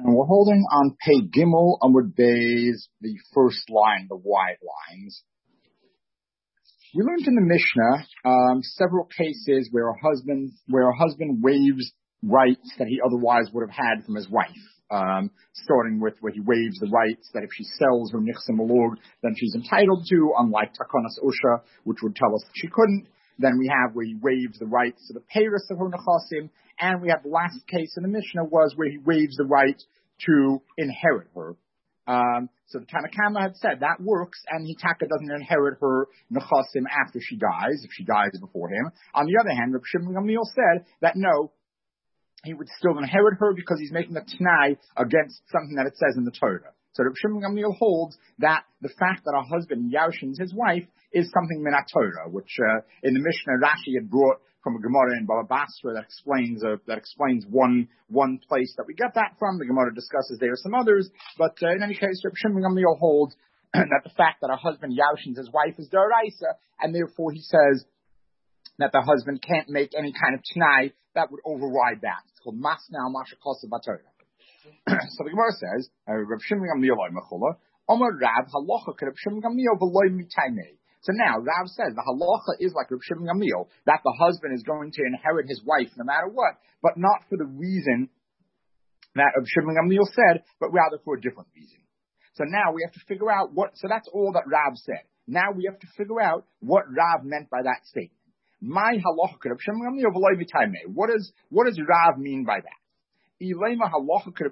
And we're holding on Pei Gimel Amud Beis, the first line, the wide lines. We learned in the Mishnah several cases where a husband waives rights that he otherwise would have had from his wife. Starting with where he waives the rights that if she sells her nichsim alug, then she's entitled to, unlike Takanas Osha, which would tell us that she couldn't. Then we have where he waives the rights to the peiros of her nechasim, and we have the last case in the Mishnah was where he waives the right to inherit her. So the Tanakama had said that works, and Hitaka doesn't inherit her nechasim after she dies, if she dies before him. On the other hand, Reb Shimon Gamliel said that no, he would still inherit her because he's making a t'nai against something that it says in the Torah. So Reb Shimon Gamliel holds that the fact that a husband yaushins his wife is something min Torah, which in the Mishnah Rashi had brought from a Gemara in Baba Basra that explains one place that we get that from. The Gemara discusses there are some others, but in any case, Reb Shimon Gamliel holds that the fact that a husband yaushins his wife is d'oraisa, and therefore he says that the husband can't make any kind of t'nai that would override that. It's called masna al mashakos b'Torah. So the Gemara says, Reb Shimon Gamliel mechula, Omar Rav halacha Reb Shimon Gamliel v'loy mitaymei. So now Rav says the halacha is like Reb Shimon Gamliel, that the husband is going to inherit his wife no matter what, but not for the reason that Reb Shimon Gamliel said, but rather for a different reason. So now we have to figure out so that's all that Rav said. Now we have to figure out what Rav meant by that statement. My halacha Reb Shimon Gamliel v'loy mitaymei. What does Rav mean by that? You're going to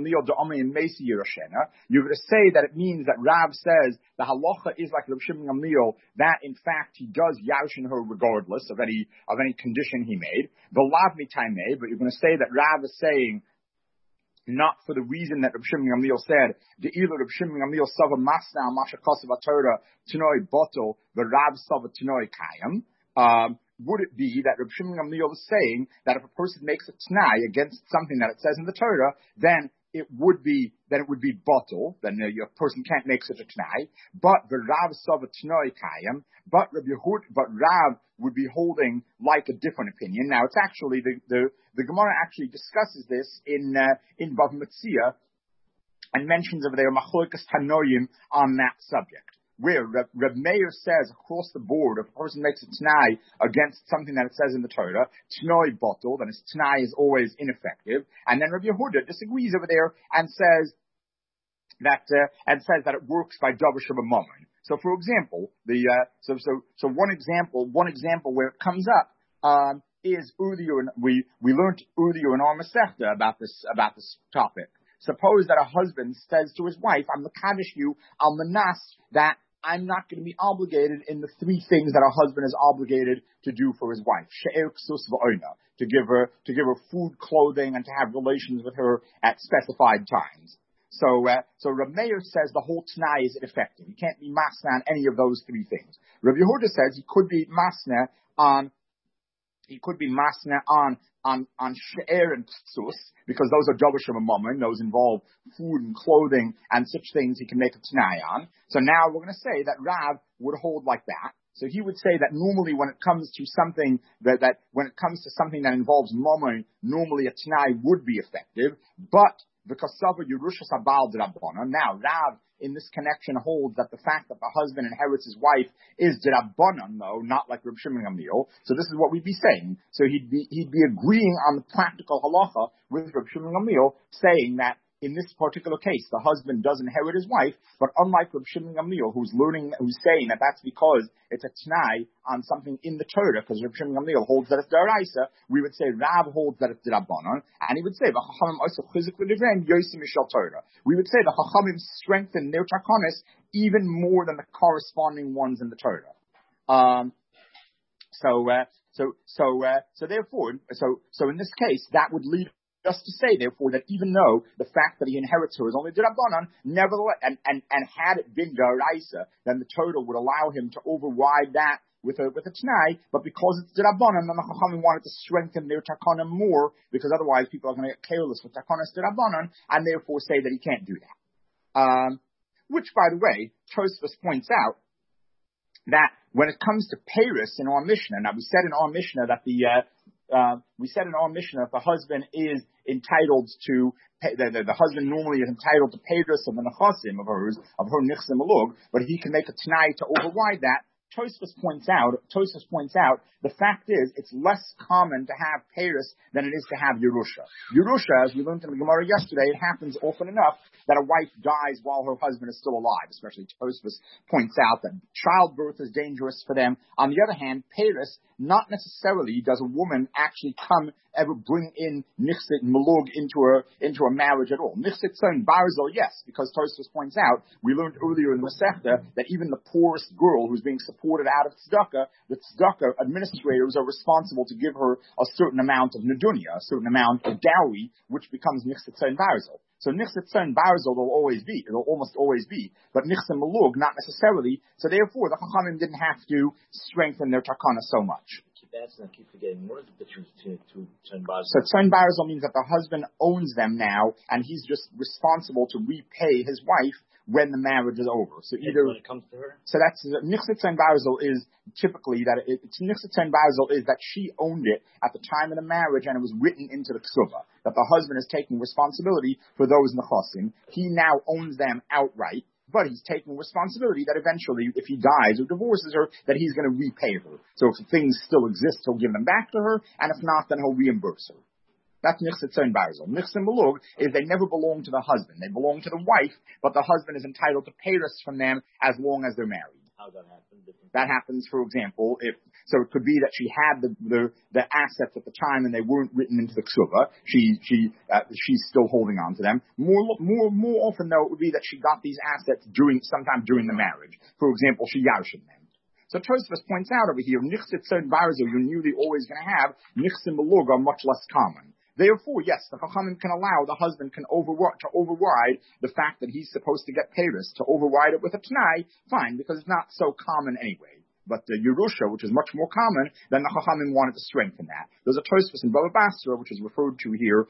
say that it means that Rav says the halacha is like Reb Shimon Gamliel, that in fact he does yashin her regardless of any condition he made. V'lav mitaymei, but you're going to say that Rav is saying not for the reason that Reb Shimon Gamliel said, the ilu Reb Shimon Gamliel sava masna mashakos v'Torah t'noi botol v'Rav sava t'noi kayam. Would it be that Reb Shimon Gamliel is saying that if a person makes a t'nai against something that it says in the Torah, then it would be bottle, then a person can't make such a t'nai, but the Rav sava t'noi kayam, but Rav would be holding like a different opinion. Now it's actually, the Gemara actually discusses this in Bava Metzia, and mentions over there machlokas tanoim on that subject. Where Reb Meir says across the board, if a person makes a t'nai against something that it says in the Torah, t'noi bottle, then his t'nai is always ineffective. And then Reb Yehuda disagrees over there and says that it works by davar shebamamon. So, for example, one example where it comes up is Udiyu, and we learned Udiyu in our Masechta about this topic. Suppose that a husband says to his wife, I'm mekadosh you, al manas, that I'm not going to be obligated in the three things that a husband is obligated to do for his wife. She'er ksus v'oina, to give her food, clothing, and to have relations with her at specified times. So Reb Meir says the whole t'nai is ineffective. He can't be masna on any of those three things. Reb Yehuda says he could be masna on she'er and ksus, because those are davar shebamamon, those involve food and clothing and such things he can make a t'nai on. So now we're going to say that Rav would hold like that. So he would say that normally when it comes to something that involves mamon, normally a t'nai would be effective, but because Yerushas Habal d'Rabbanan, now Rav in this connection holds that the fact that the husband inherits his wife is d'Rabbanan, though, not like Reb Shimon Gamliel. So this is what we'd be saying. So he'd be agreeing on the practical halacha with Reb Shimon Gamliel, saying that in this particular case, the husband does inherit his wife, but unlike Reb Shimon Gamliel, who's saying that that's because it's a t'nai on something in the Torah, because Reb Shimon Gamliel holds that it's d'oraisa, we would say Rav holds that it's d'Rabbanan, and he would say we would say the Chachamim strengthen their takonis even more than the corresponding ones in the Torah. So therefore, in this case, that would lead just to say, therefore, that even though the fact that he inherits her is only d'Rabbanan, nevertheless, and had it been d'oraisa, then the Torah would allow him to override that with a t'nai, but because it's d'Rabbanan, then the Chachamim wanted to strengthen their takana more, because otherwise people are going to get careless with takanas d'Rabbanan, and therefore say that he can't do that. Which, by the way, Tosfos points out that when it comes to peiros in our Mishnah, now we said in our Mishnah that the husband is entitled to the husband normally is entitled to payers of the nechasim of her nichsim malug, but he can make a t'nai to override that. Tosfos points out, the fact is, it's less common to have Paris than it is to have Yerusha. Yerusha, as we learned in the Gemara yesterday, it happens often enough that a wife dies while her husband is still alive. Especially Tosfos points out that childbirth is dangerous for them. On the other hand, Paris, not necessarily does a woman actually ever bring in Nichsit Malug into a marriage at all. Nichsit Son Barzel, yes, because Tosfos points out, we learned earlier in the Masechta that even the poorest girl who's being supported out of tzedakah, the tzedakah administrators are responsible to give her a certain amount of nedunya, a certain amount of dowry, which becomes Nichsit Son Barzel. So Nichsit Son Barzel it'll almost always be, but Nichsit Malug not necessarily. So therefore, the Chachamim didn't have to strengthen their takana so much. I keep forgetting. What is the difference between two Tzon Barzel? So Tzon Barzel means that the husband owns them now, and he's just responsible to repay his wife when the marriage is over. So either when it comes to her. So that's Nichsit Tzon Barzel is typically that Nichsit Tzon Barzel is that she owned it at the time of the marriage, and it was written into the ksuva that the husband is taking responsibility for those nechasim. He now owns them outright. But he's taking responsibility that eventually, if he dies or divorces her, that he's going to repay her. So if things still exist, he'll give them back to her, and if not, then he'll reimburse her. That's Nichsit Tzon Barzel. Nichsit Malug is they never belong to the husband. They belong to the wife, but the husband is entitled to payers from them as long as they're married. How that happens? That happens, for example, it could be that she had the assets at the time and they weren't written into the ksuva. She's still holding on to them. More often though, it would be that she got these assets sometime during the marriage. For example, she yarshin them. So Tosfos points out over here, Nichsit Tzon Barzel, you're nearly always going to have. Nichsim Malug are much less common. Therefore, yes, the Chachamim can allow, the husband can override the fact that he's supposed to get payers, to override it with a t'nai, fine, because it's not so common anyway. But the Yerusha, which is much more common, then the Chachamim wanted to strengthen that. There's a Tosfos in Baba Basra, which is referred to here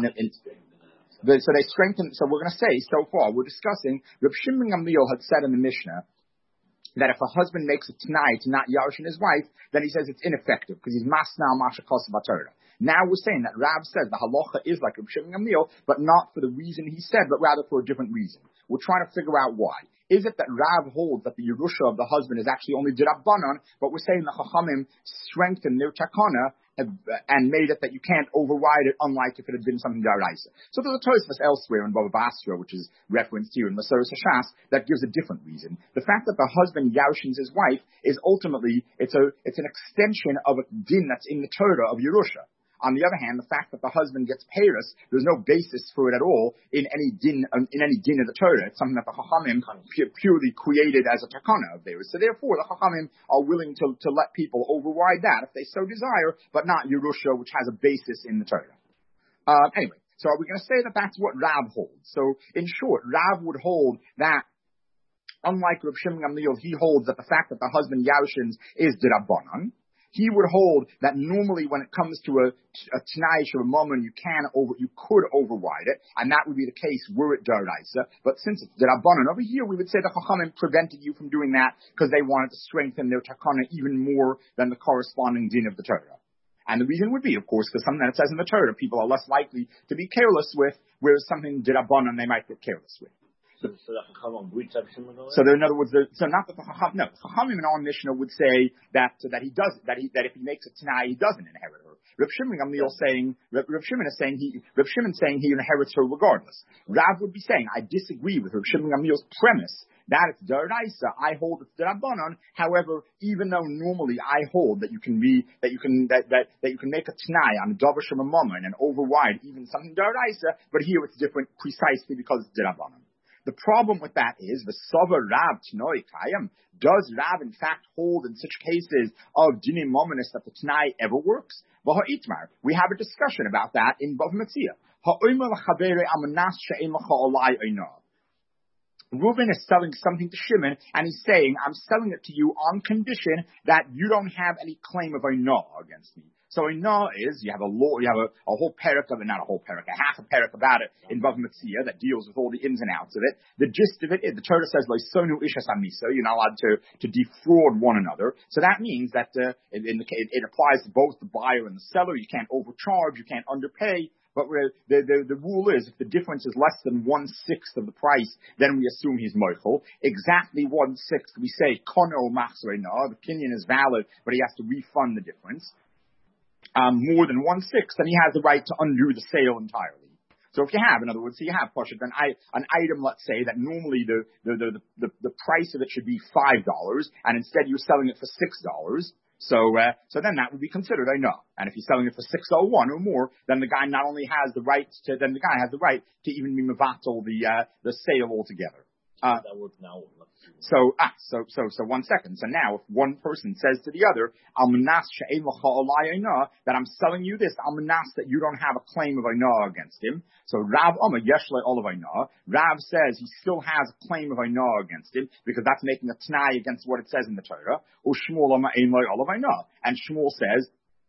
so they strengthen, so we're going to say, so far, we're discussing, Reb Shimon Gamliel had said in the Mishnah, that if a husband makes a t'nai to not yarshin his wife, then he says it's ineffective, because he's masna masha kos b'torah. Now we're saying that Rav says the halacha is like Reb Shimon Gamliel, but not for the reason he said, but rather for a different reason. We're trying to figure out why. Is it that Rav holds that the Yerusha of the husband is actually only D'Rabbanan, but we're saying the Chachamim strengthened their takana and made it that you can't override it, unlike if it had been something D'Oraisa. So there's a Tosfos elsewhere in Baba Basra, which is referenced here in Maseres Hashas, that gives a different reason. The fact that the husband yaushins his wife is ultimately, it's an extension of a din that's in the Torah of Yerusha. On the other hand, the fact that the husband gets payros, there's no basis for it at all in any din of the Torah. It's something that the Chachamim purely created as a takana of theirs. So therefore, the Chachamim are willing to let people override that if they so desire, but not Yerusha, which has a basis in the Torah. Anyway, so are we going to say that that's what Rav holds? So in short, Rav would hold that, unlike Reb Shimon Gamliel, he holds that the fact that the husband yaushins is d'Rabbanan. He would hold that normally when it comes to a t'nai of a moment, you could override it, and that would be the case were it d'oraisa. But since it's d'Rabbanan over here, we would say the Chachamim prevented you from doing that because they wanted to strengthen their takana even more than the corresponding din of the Torah. And the reason would be, of course, because something that it says in the Torah, people are less likely to be careless with, whereas something d'Rabbanan they might get careless with. So in other words, so not that the Chachamim in our Mishnah would say that if he makes a t'nai, he doesn't inherit her. Reb Shimon is saying he inherits her regardless. Rav would be saying, I disagree with Reb Shimon Gamliel's premise that it's d'oraisa. I hold it's d'Rabbanan. However, even though normally I hold that you can make a t'nai on a davar shema mammon and override even something d'oraisa, but here it's different precisely because it's d'Rabbanan. The problem with that is, V'sava Rav T'noi Kayam, does Rav in fact hold in such cases of dinim mominus that the T'nai ever works? V'ha'itmar, we have a discussion about that in Bava Metzia. Ha'omer l'chavere amanas she'en l'cha olai oinah. Reuven is selling something to Shimon, and he's saying, I'm selling it to you on condition that you don't have any claim of oinah against me. So oinah is, you have a whole parak of it, not a whole parak, a half a parak about it in Bava Metzia that deals with all the ins and outs of it. The gist of it is, the Torah says, Loisonu ishas amisa, you're not allowed to defraud one another. So that means that it applies to both the buyer and the seller. You can't overcharge, you can't underpay. But the rule is, if the difference is less than 1/6 of the price, then we assume he's moichel. Exactly 1/6, we say, kono machzorina, the kinyan is valid, but he has to refund the difference. More than 1/6, then he has the right to undo the sale entirely. So if you have, in other words, so you have Pashat, an item, let's say, that normally the price of it should be $5, and instead you're selling it for $6. So then that would be considered I know. And if you're selling it for $6.01 or more, then the guy not only has the right to even be mevatel the sale altogether. That works now. So 1 second. So now, if one person says to the other, "Almanas she'ein l'cha olai ayna," that I'm selling you this, almanas that you don't have a claim of ayna against him. So Rav Amar yesh le olav ayna. Rav says he still has a claim of ayna against him because that's making a t'nai against what it says in the Torah. Or Shmuel Amar ein le olav ayna, and Shmuel says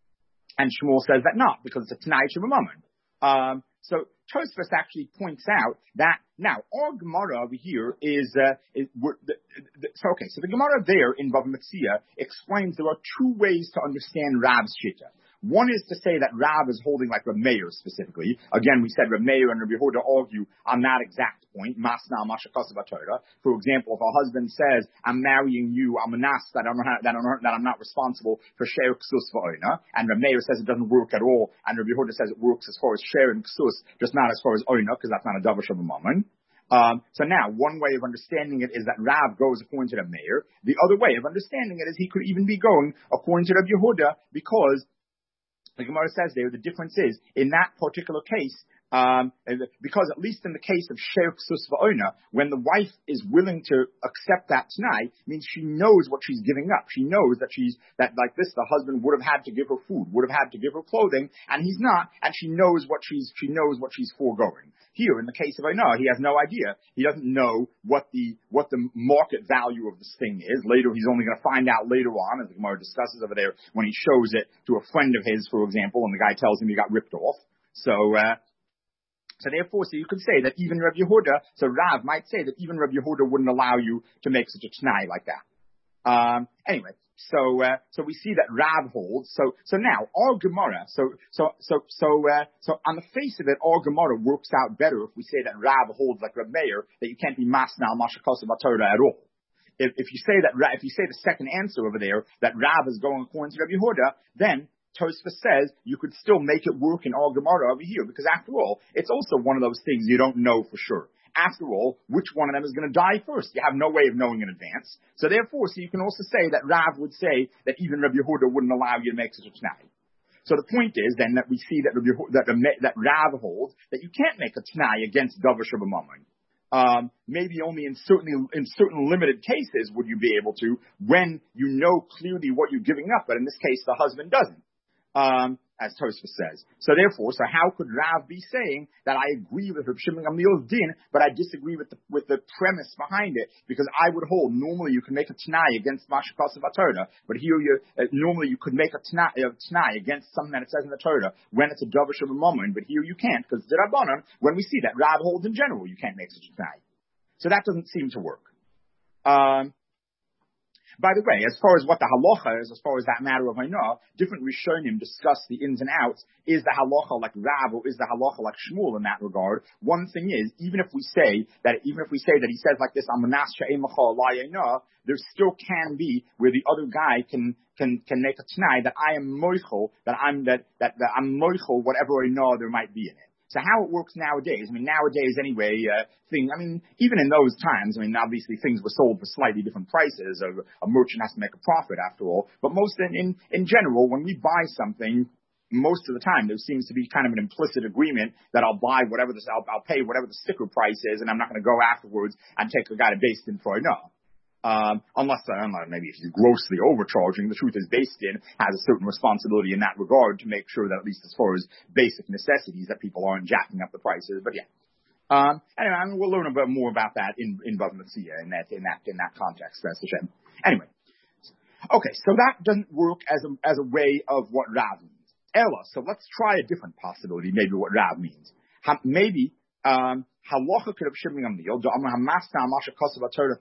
that not because it's a t'nai shebamammon. So Tosfos actually points out that now our Gemara over here is so the Gemara there in Bava Metzia explains there are two ways to understand Rav's shita. One is to say that Rav is holding like Reb Meir specifically. Again, we said Reb Meir and Reb Yehuda argue on that exact point. Masna mashakasav Torah. For example, if a husband says, "I'm marrying you, I'm manas that I'm not responsible for share ksus v'oina," and Reb Meir says it doesn't work at all, and Reb Yehuda says it works as far as share and ksus, just not as far as oina, because that's not a davar shabamammon. So now, one way of understanding it is that Rav goes according to Reb Meir. The other way of understanding it is he could even be going according to Reb Yehuda, because the Gemara says there, the difference is, in that particular case, because at least in the case of Sher Ksus V'Oina, when the wife is willing to accept that t'nai, means she knows what she's giving up. She knows that like this, the husband would have had to give her food, would have had to give her clothing, and he's not, and she knows what she's foregoing. Here, in the case of Oina, he has no idea. He doesn't know what the market value of this thing is. Later, he's only going to find out later on, as the Gemara discusses over there, when he shows it to a friend of his, for example, and the guy tells him he got ripped off. So therefore, you could say that even Reb Yehuda, so Rav might say that even Reb Yehuda wouldn't allow you to make such a t'nai like that. Anyway. So we see that Rav holds. So now our Gemara. So on the face of it, our Gemara works out better if we say that Rav holds like Reb Meir, that you can't be masna mashakasav Torah at all. If you say the second answer over there, that Rav is going according to Reb Yehuda, then Tosfos says you could still make it work in our Gemara over here, because after all, it's also one of those things you don't know for sure. After all, which one of them is going to die first? You have no way of knowing in advance. So therefore, you can also say that Rav would say that even Reb Yehuda wouldn't allow you to make such a t'nai. So the point is then that we see that that Rav holds that you can't make a t'nai against davar shabamammon. Maybe only in certain limited cases would you be able to, when you know clearly what you're giving up, but in this case the husband doesn't. As Tosfos says. So how could Rav be saying that I agree with Reb Shimon Gamliel's din, but I disagree with the premise behind it? Because I would hold, normally you can make a t'nai against mashakasav Torah, but here normally you could make a t'nai against something that it says in the Torah when it's a davar shabamammon, but here you can't, because it's Rabbanan, when we see that Rav holds in general, you can't make such a t'nai. So that doesn't seem to work. By the way, as far as what the halacha is, as far as that matter of Hainah, different Rishonim discuss the ins and outs. Is the halacha like Rav, or is the halacha like Shmuel in that regard? One thing is, even if we say that he says like this, there still can be where the other guy can make a t'nai that I am moichel, that I'm moichel whatever Hainah there might be in it. So how it works nowadays, nowadays anyway, even in those times, obviously things were sold for slightly different prices. A merchant has to make a profit after all. But most in general, when we buy something, most of the time there seems to be kind of an implicit agreement that I'll pay whatever the sticker price is, and I'm not going to go afterwards and take the guy to based in for no. Unless maybe if he's grossly overcharging, the truth is based in has a certain responsibility in that regard to make sure that at least as far as basic necessities that people aren't jacking up the prices. But yeah, anyway, we'll learn a bit more about that in Bava Metzia in that context. That's the shame. Anyway, okay, so that doesn't work as a way of what Rav means. Ella, so let's try a different possibility. Maybe what Rav means. Maybe. Halacha could have Shimon Gamliel.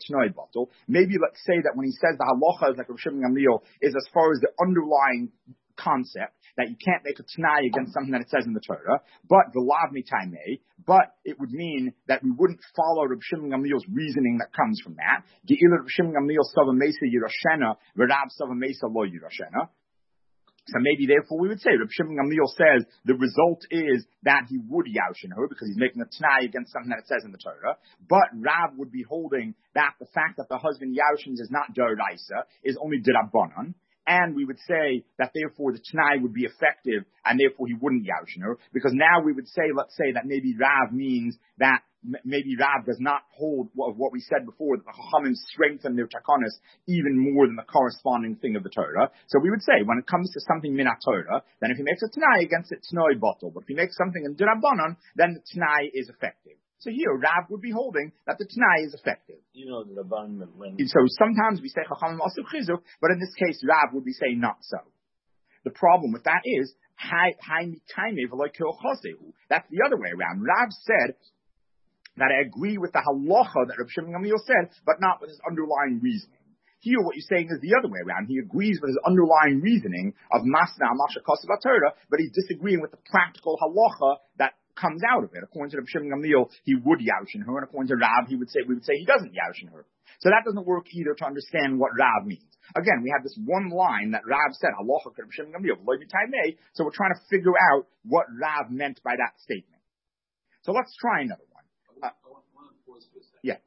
Maybe let's say that when he says the halacha is like Shimon Gamliel is as far as the underlying concept that you can't make a Tanai against something that it says in the Torah, but v'lav mitaimei, but it would mean that we wouldn't follow Reb Shimon Gamliel's reasoning that comes from that. Ge'ila Reb Shimon Gamliel sava mesa yirashena, v'Rav sava mesa lo yirashena. So maybe, therefore, we would say, Reb Shimon Gamliel says the result is that he would yaushin her because he's making a Tanai against something that it says in the Torah. But Rav would be holding that the fact that the husband yaushins is not D'Oraisa, is only D'Rabbanan. And we would say that therefore the Tanai would be effective and therefore he wouldn't yaushin her. Because now we would say, let's say that maybe Rav means that maybe Rav does not hold what we said before, that the Chachamim strengthen their takonis even more than the corresponding thing of the Torah. So we would say, when it comes to something min Torah, then if he makes a Tanai against it, Tanoi bottle. But if he makes something in D'Rabbanan, then the Tanai is effective. So here, Rav would be holding that the Tanai is effective. You know, the Rabban when... So sometimes we say Chachamim Asu Chizuk, but in this case, Rav would be saying not so. The problem with that is, that's the other way around. Rav said that I agree with the halacha that Reb Shimon Gamliel said, but not with his underlying reasoning. Here, what you're saying is the other way around. He agrees with his underlying reasoning of Masna Amasha Kosev Torah, but he's disagreeing with the practical halacha that comes out of it. According to Reb Shimon Gamliel, he would yaushin her, and according to Rav, we would say he doesn't yaushin her. So that doesn't work either to understand what Rav means. Again, we have this one line that Rav said, halacha Reb Shimon Gamliel, so we're trying to figure out what Rav meant by that statement. So let's try another one. I want to pause for a second. Yeah.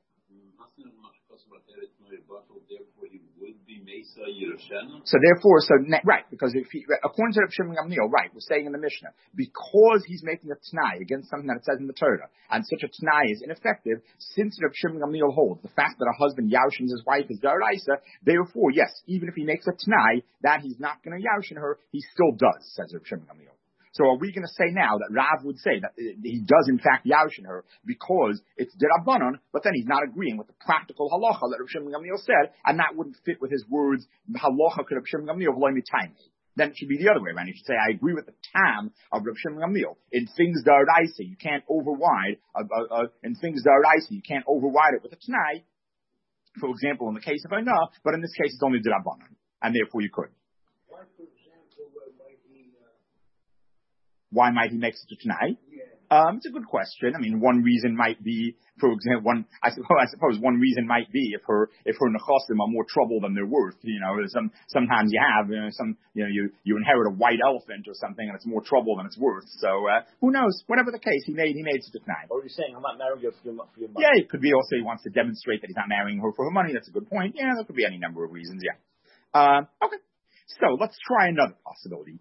Right, because according to Reb Shimon Gamliel, right, we're saying in the Mishnah, because he's making a Tanai against something that it says in the Torah, and such a Tanai is ineffective, since Reb Shimon Gamliel holds the fact that a husband yaushins his wife is D'Oraisa, therefore, yes, even if he makes a Tanai that he's not going to yaushin her, he still does, says Reb Shimon Gamliel. So are we going to say now that Rav would say that he does in fact yaushin her because it's D'Rabbanan, but then he's not agreeing with the practical halacha that Reb Shimon Gamliel said, and that wouldn't fit with his words, halacha could Reb Shimon Gamliel v'lo mitayimei. Then it should be the other way around. You should say, I agree with the tam of Reb Shimon Gamliel. In things D'Oraisa, you can't override, in things D'Oraisa, you can't override it with a Tanai, for example, in the case of Ainah, but in this case it's only D'Rabbanan, and therefore you could. Why might he make such a Tanai? Yeah. It's a good question. I mean, one reason might be, for example, I suppose one reason might be if her nechasim are more trouble than they're worth. You know, sometimes you inherit a white elephant or something and it's more trouble than it's worth. So who knows? Whatever the case, he made such a Tanai. Or you're saying I'm not marrying her for your money. Yeah, it could be also he wants to demonstrate that he's not marrying her for her money. That's a good point. Yeah, there could be any number of reasons. Yeah. Okay. So let's try another possibility.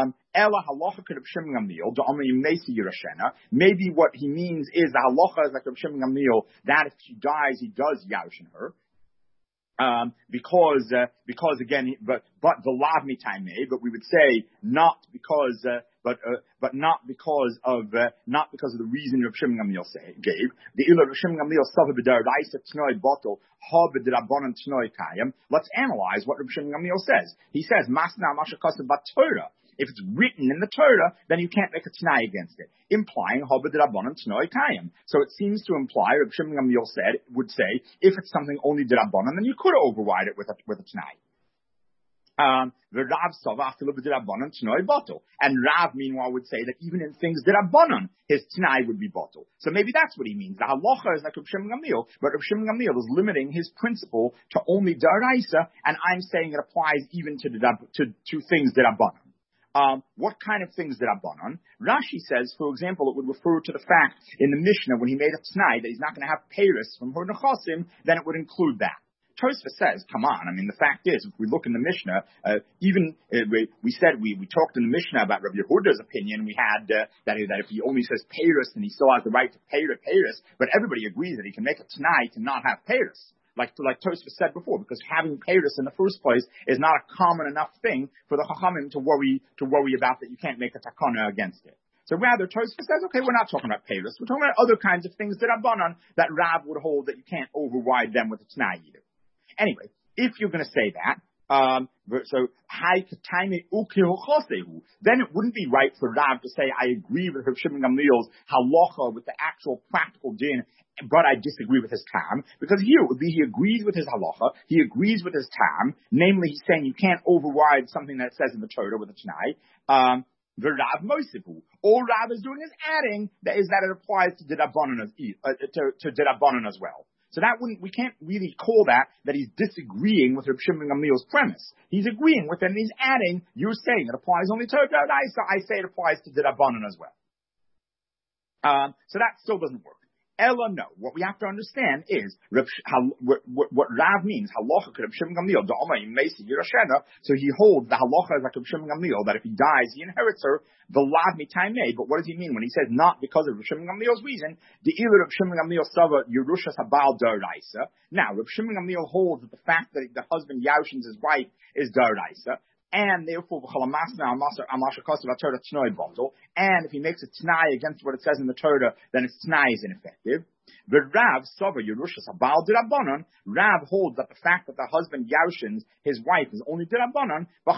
Maybe what he means is the halacha is like Reb Shimon Gamliel that if she dies, he does yaushin her. Because again, but the lav mitaimei, but we would say not because not because of the reason Reb Shimon Gamliel gave. The ila Reb Shimon Gamliel sava b'daraisa tnoi bottle ha b'drabanan tnoi kayim. Let's analyze what Reb Shimon Gamliel says. He says masna mashakasav b'Torah. If it's written in the Torah, then you can't make a Tanai against it, implying Hobed Rabbanan Tanoi Kayim. So it seems to imply, Reb Shimon Gamliel would say, if it's something only D'Rabbanan, then you could override it with a Tanai. And Rav, meanwhile, would say that even in things D'Rabbanan, his Tanai would be bottle. So maybe that's what he means. The halacha is like Reb Shimon Gamliel, but Reb Shimon Gamliel is limiting his principle to only D'Oraisa, and I'm saying it applies even to things D'Rabbanan. What kind of things D'Rabbanan? Rashi says, for example, it would refer to the fact in the Mishnah when he made a Tanai that he's not going to have Paris from her Nechasim, then it would include that. Tosfos says, come on, I mean, the fact is, if we look in the Mishnah, we talked in the Mishnah about Rabbi Yehuda's opinion, we had that if he only says Paris, then he still has the right to Paris, but everybody agrees that he can make a Tanai to not have Paris. Like Tosfos said before, because having Paris in the first place is not a common enough thing for the Chachamim to worry about that you can't make a takana against it. So rather, Tosfos says, okay, we're not talking about Paris, we're talking about other kinds of things that are Rabbanan that Rav would hold that you can't override them with a Tanai either. Anyway, if you're going to say that, So then it wouldn't be right for Rav to say, I agree with Rav Shimon Gamliel's halacha with the actual practical din, but I disagree with his tam, because here it would be he agrees with his halacha, he agrees with his tam, namely he's saying you can't override something that it says in the Torah with a Tanai. The Rav Moisifu. All Rav is doing is adding that it applies to Didabonon as well. So we can't really call that he's disagreeing with Reb Shimon Gamliel's premise. He's agreeing with it and he's adding, you're saying it applies only to Doraisa, I say it applies to Didabonon as well. So that still doesn't work. Ella, no. What we have to understand is what Rav means. Halacha could Reb Shimon Gamliel. So he holds the halacha is like Reb Shimon Gamliel that if he dies, he inherits her. The lav mitayme. But what does he mean when he says not because of Reb Shimon Gamliel's reason? The ilu Reb Shimon Gamliel sava yerushas habal daraisa. Now Reb Shimon Gamliel holds that the fact that the husband yaushins his wife is daraisa. And therefore, and if he makes a t'nai against what it says in the Torah, then his t'nai is ineffective. The Rav Sava Yerushas Habal Dirabanan. Rav holds that the fact that the husband yaushins his wife is only Dirabanan. The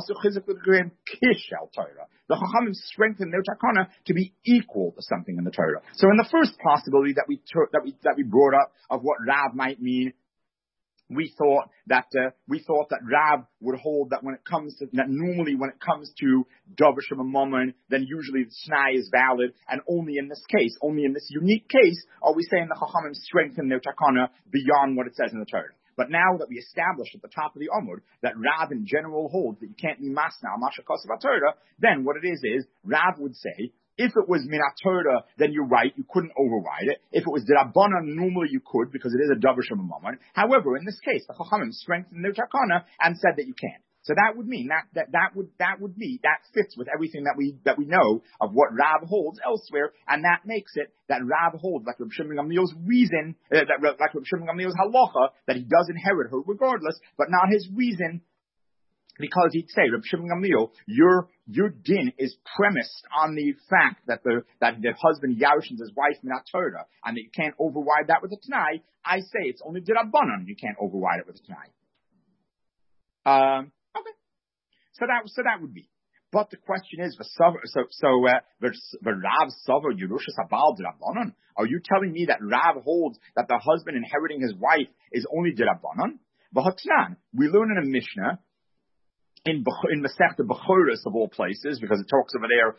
Chachamim strengthen their takana to be equal to something in the Torah. So in the first possibility that we brought up of what Rav might mean, we thought that Rav would hold that normally when it comes to Dover Shemamon, then usually the Snai is valid, and only in this unique case, are we saying the Chachamim strengthen their takana beyond what it says in the Torah. But now that we established at the top of the Amud that Rav in general holds that you can't be masna masha kosav Torah, then what it is Rav would say, if it was minat Torah, then you're right, you couldn't override it. If it was D'Rabbanan, normally you could, because it is a davar shemamon. However, in this case, the Chachamim strengthened their takana and said that you can't. So that would mean that fits with everything that we know of what Rav holds elsewhere, and that makes it that Rav holds like Reb Shimon Gamliel's reason, like Reb Shimon Gamliel's halacha, that he does inherit her regardless, but not his reason. Because he'd say, Reb Shimon Gamliel, your din is premised on the fact that the husband yaushins his wife minat Torah, and that you can't override that with a Tanai. I say it's only D'Rabbanan, you can't override it with a Tanai. Okay. So that would be. But the question is, Rav Savar Yerushas Habal D'Rabbanan. Are you telling me that Rav holds that the husband inheriting his wife is only D'Rabbanan? V'hatnan, we learn in a Mishnah, in Masechta Bechoros of all places, because it talks over there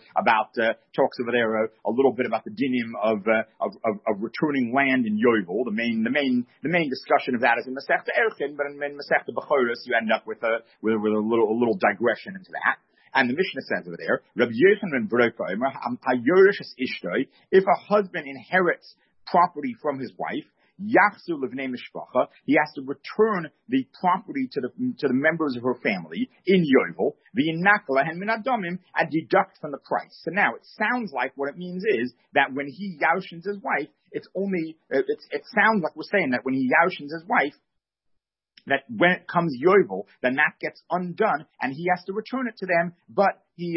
a little bit about the dinim of returning land in Yovel. The main discussion of that is in Masechta Erchin, but in Masechta Bechoros you end up with a little digression into that. And the Mishnah says over there, Rabbi Yochanan ben Beroka Omer, if a husband inherits property from his wife, Yachzu Livnei Mishpacha, he has to return the property to the members of her family in Yovel, v'yinakla hen min adamim, and deduct from the price. So now it sounds like what it means is that when he yaushins his wife, it sounds like we're saying that when he yaushins his wife, that when it comes Yovel, then that gets undone and he has to return it to them, but they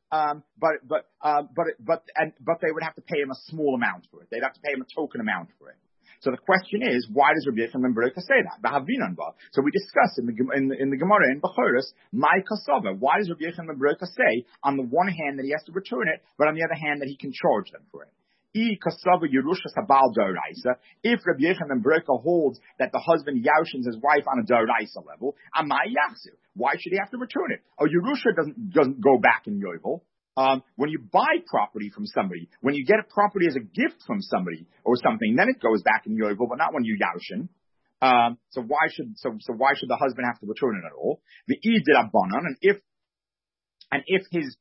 would have to pay him a small amount for it. They'd have to pay him a token amount for it. So the question is, why does Rabbi Yochanan ben Beroka say that? So we discussed in the Gemara in Bechoros, my kasava. Why does Rabbi Yochanan ben Beroka say, on the one hand, that he has to return it, but on the other hand, that he can charge them for it? If Rabbi Yochanan ben Beroka holds that the husband yaushins his wife on a daraisa level, why should he have to return it? A Yerusha doesn't go back in Yovel. When you buy property from somebody, when you get a property as a gift from somebody or something, then it goes back in Yovel, but not when you yaushin. So why should the husband have to return it at all? The D'Rabbanan, and if his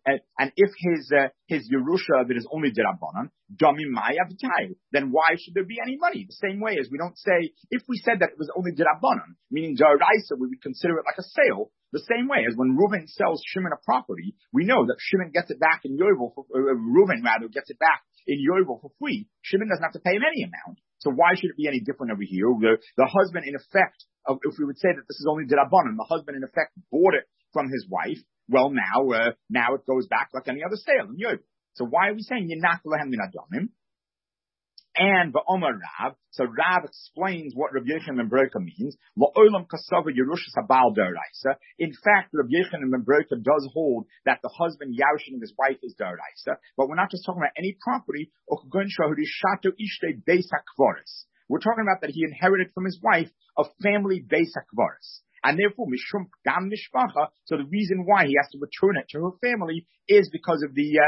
Yerusha of it is only D'Rabbanan, then why should there be any money? The same way as we don't say, if we said that it was only D'Rabbanan, meaning D'Oraisa, we would consider it like a sale. The same way as when Reuven sells Shimon a property, we know that Shimon gets it back in Yovel, Reuven gets it back in Yovel for free. Shimon doesn't have to pay him any amount. So why should it be any different over here? The husband, in effect, if we would say that this is only D'Rabbanan, the husband, in effect, bought it from his wife. Well, now it goes back like any other sale in Yovel. So why are we saying Yinak Lehem Min Adamim? And the Omar Rav, so Rav explains what Rabbi Yochanan ben Broka means. La'olam kasava yerushas habal deraisa. In fact, Rabbi Yochanan ben Broka does hold that the husband yaushing his wife is deraisa. But we're not just talking about any property. We're talking about that he inherited from his wife a family beis hakvaris. And therefore, mishum gam mishpacha. So the reason why he has to return it to her family is because of the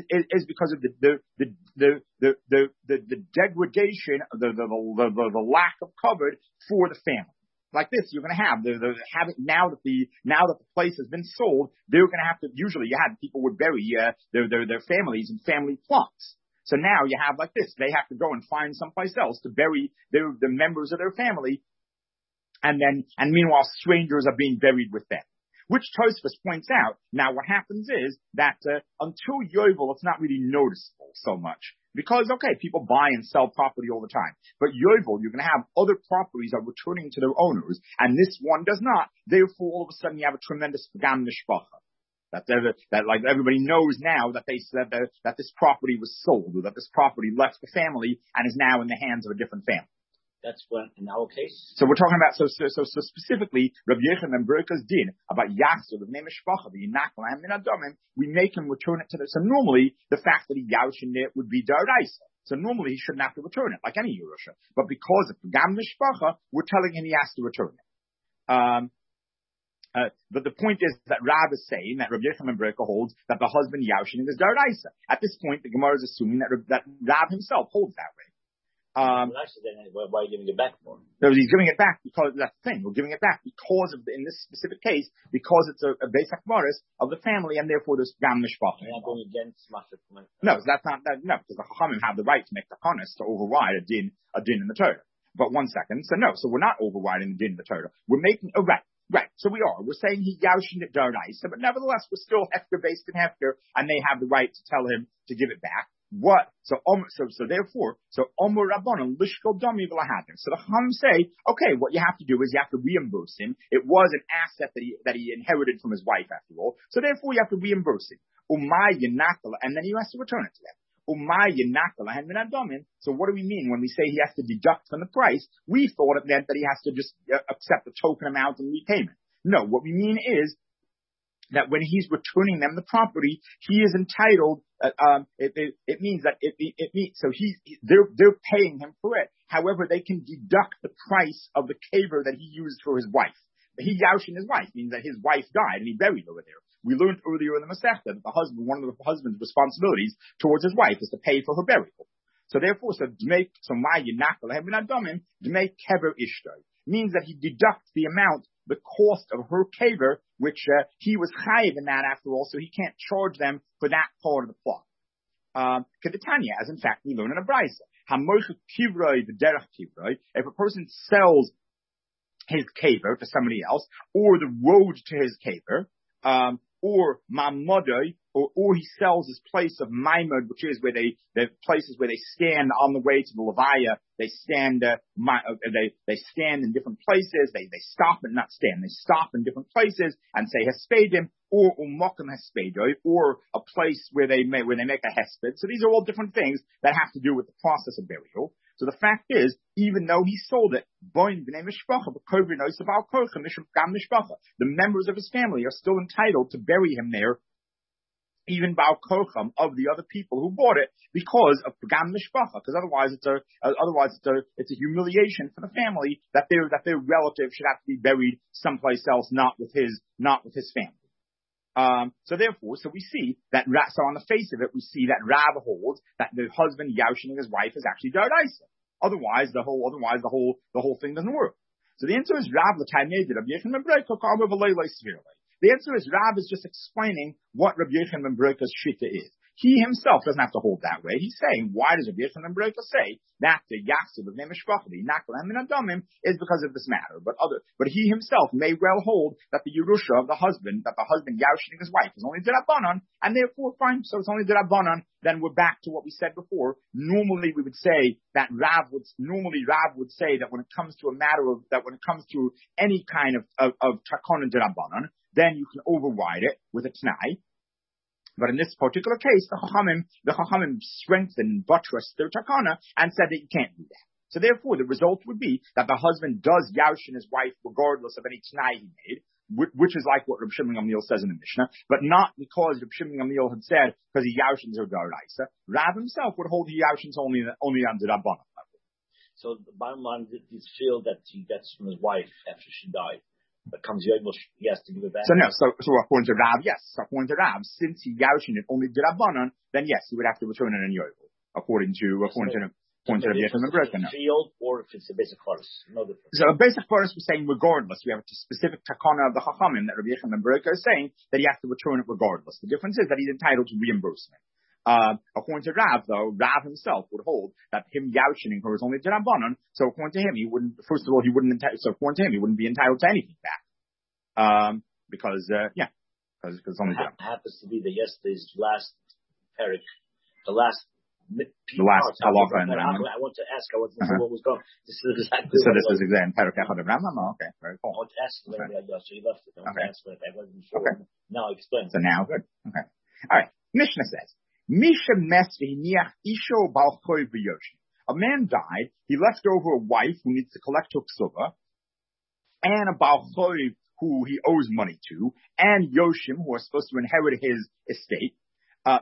degradation, the lack of cover for the family. Like this, you're going to have now that the place has been sold, they're going to have to. Usually, you had people would bury their families in family plots. So now you have like this. They have to go and find someplace else to bury the members of their family. And meanwhile, strangers are being buried with them. Which Tosfos points out, now what happens is that until Yovel, it's not really noticeable so much. Because, okay, people buy and sell property all the time. But Yovel, you're going to have other properties are returning to their owners, and this one does not. Therefore, all of a sudden, you have a tremendous Gam Mishpacha. That like everybody knows now that that this property was sold, or that this property left the family and is now in the hands of a different family. That's what in our case. So we're talking about so specifically Rabbi Yochanan ben Broka's din about Yachzor of Nei Mishpacha, the Yinakal and Min Adamim. We make him return it to the. So normally the fact that he yaushin it would be daraisa. So normally he shouldn't have to return it like any Yerusha. But because of Gam Mishpacha, we're telling him he has to return it. But the point is that Rav is saying that Rabbi Yochanan ben Broka holds that the husband yaushin is daraisa. At this point, the Gemara is assuming that Rav himself holds that way. Why are you giving it back for? No, he's giving it back because that's the thing. We're giving it back because of in this specific case because it's a beis hakvaris of the family and therefore there's gam mishpacha. You're not going against Masha. No, that's not that. No, because the Chachamim have the right to make the konis to override a din in the Torah. But one second, so we're not overriding the din in the Torah. We're making right. So we are. We're saying he yaushin it daraisa, but nevertheless we're still hefker based in hefker, and they have the right to tell him to give it back. What? So therefore, Omer Rabbanon lishkol dami v'lahadim. So the Chachamim say, okay, what you have to do is you have to reimburse him. It was an asset that he inherited from his wife, after all. So therefore, you have to reimburse him. Umay yenakala, and then he has to return it to them. Umay yenakala and min adamin. So what do we mean when we say he has to deduct from the price? We thought it meant that he has to just accept the token amount and repayment. No, what we mean is that when he's returning them the property, he is entitled. It means that they're paying him for it. However, they can deduct the price of the caver that he used for his wife. He yaushin his wife means that his wife died and he buried over there. We learned earlier in the Masechta that one of the husband's responsibilities towards his wife is to pay for her burial. So therefore, kever ishtoi means that he deducts the amount, the cost of her caver, which he was chayiv in that after all, so he can't charge them for that part of the plot. Kedetanya, as in fact we learn in a brisa, if a person sells his caver to somebody else, or the road to his caver, or mamadoi, or he sells his place of maimad, which is where the places where they stand on the way to the levaya. They stand, they stand in different places. They stop and not stand. They stop in different places and say hespedim, or umokim hespedoi, or a place where they make a hesped. So these are all different things that have to do with the process of burial. So the fact is, even though he sold it, the members of his family are still entitled to bury him there, even Baal Kocham of the other people who bought it, because of Gam Mishpacha. Because otherwise it's a humiliation for the family that their relative should have to be buried someplace else, not with his family. So we see that, so on the face of it, we see that Rav holds that the husband yaushing his wife is actually daraisa. Otherwise the whole thing doesn't work. So the answer is Rav l'taimei Rabbi Yochanan ben Broka k'amar v'lo severely. The answer is Rav is just explaining what Rabbi Yochanan ben Broka's shita is. He himself doesn't have to hold that way. He's saying, why does Rabbi Yochanan ben Broka say that the Yachzor of Nei Mishpacha, the Yinakal and Min Adamim, is because of this matter? But he himself may well hold that the Yerusha of the husband yaushing his wife is only D'Rabbanan, and therefore fine. So it's only D'Rabbanan. Then we're back to what we said before. Normally we would say that Rav would say that when it comes to any kind of Takon and D'Rabbanan, then you can override it with a T'nai. But in this particular case, the Chachamim strengthened and buttressed their takana and said that you can't do that. So therefore, the result would be that the husband does yashin his wife regardless of any t'nai he made, which is like what Reb Shimon Gamliel says in the Mishnah, but not because Reb Shimon Gamliel had said because he yashins her daraisa. Rav himself would hold he yashins only on the Rabbanan level. So the bottom line is this shield that he gets from his wife after she died, that comes Yovel, he has to give it back. So no, so according to Rav, yes. According to Rav, since he yashin it only the Rabbanan, then yes, he would have to return it in Yovel. According to the Yechim and Berka, no. Field, or if it's a basic chorus, no difference. So a basic chorus was saying regardless. We have a specific takana of the Chachamim that Rabbi Yechim and Berka is saying that he has to return it regardless. The difference is that he's entitled to reimbursement. According to Rav, though, Rav himself would hold that him yashining her is only Rabbanan. So according to him, he wouldn't. First of all, he wouldn't. So according to him, he wouldn't be entitled to anything back. Because it's only Rabbanan. Happens to be the yesterday's last parak, the last halacha. I want to ask. What was going. This is exactly. So this is exactly parak echad of Rambam. Okay, very cool. I want to ask when so he left it. I want to ask when I wasn't sure. Okay. Now explain. So now, good. Okay. All right. Mishnah says, Misha mesviniach isho balchoy b'yoshi. A man died. He left over a wife who needs to collect her ksuba, and a balchoy who he owes money to, and Yoshim who are supposed to inherit his estate. Now,